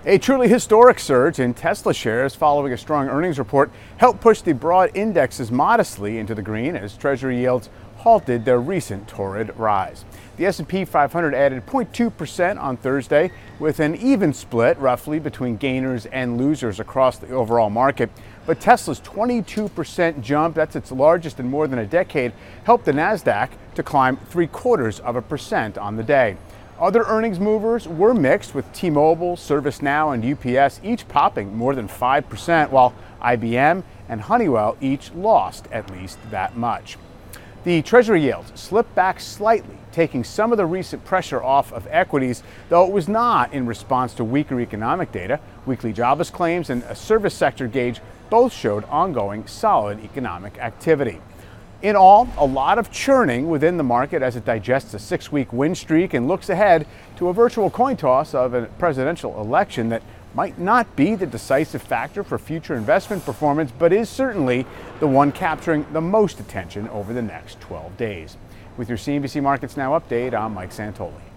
A truly historic surge in Tesla shares following a strong earnings report helped push the broad indexes modestly into the green as Treasury yields halted their recent torrid rise. The S&P 500 added 0.2% on Thursday, with an even split roughly between gainers and losers across the overall market. But Tesla's 22% jump, that's its largest in more than a decade, helped the Nasdaq to climb 0.75% on the day. Other earnings movers were mixed, with T-Mobile, ServiceNow, and UPS each popping more than 5%, while IBM and Honeywell each lost at least that much. The Treasury yields slipped back slightly, taking some of the recent pressure off of equities, though it was not in response to weaker economic data. Weekly jobless claims and a service sector gauge both showed ongoing solid economic activity. In all, a lot of churning within the market as it digests a 6-week win streak and looks ahead to a virtual coin toss of a presidential election that might not be the decisive factor for future investment performance, but is certainly the one capturing the most attention over the next 12 days. With your CNBC Markets Now update, I'm Mike Santoli.